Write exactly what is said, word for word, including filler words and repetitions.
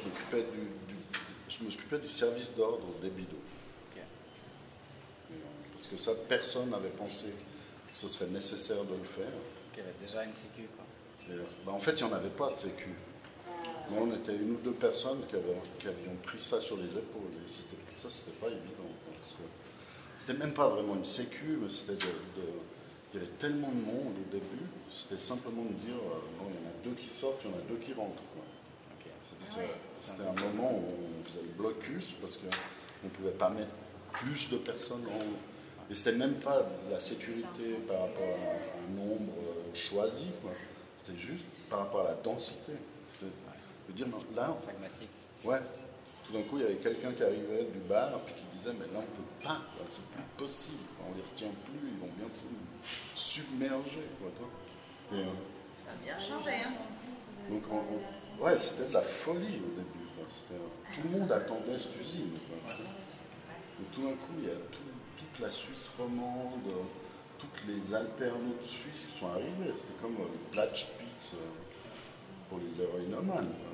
m'occupais du, du, je m'occupais du service d'ordre des bidons. Okay. Parce que ça, personne n'avait pensé que ce serait nécessaire de le faire. Il y avait déjà une sécu, quoi. Et, ben, en fait, il n'y en avait pas de sécu. Mais on était une ou deux personnes qui, avaient, qui avions pris ça sur les épaules. Et c'était, ça, c'était pas évident. Parce que c'était même pas vraiment une sécu, mais c'était de, de, il y avait tellement de monde au début, c'était simplement de dire, euh, non, il y en a deux qui sortent, il y en a deux qui rentrent. Quoi. Okay. C'était, ah oui. c'était un moment où on faisait le blocus, parce qu'on ne pouvait pas mettre plus de personnes en... Et c'était même pas la sécurité par rapport à un nombre choisi, quoi. C'était juste par rapport à la densité. C'était, je veux dire, là, pragmatique. Ouais. Tout d'un coup, il y avait quelqu'un qui arrivait du bar et qui disait, mais là, on ne peut pas, quoi. C'est plus possible. On ne les retient plus, ils vont bientôt nous submerger. Quoi, et, euh, ça a bien changé. Hein. Donc, on, on, ouais, c'était de la folie au début. Quoi. C'était, tout le monde attendait cette usine. Quoi. Et tout d'un coup, il y a tout, toute la Suisse romande, toutes les alternautes suisses qui sont arrivées. C'était comme le Platsch Spitz pour les héroïnomanes.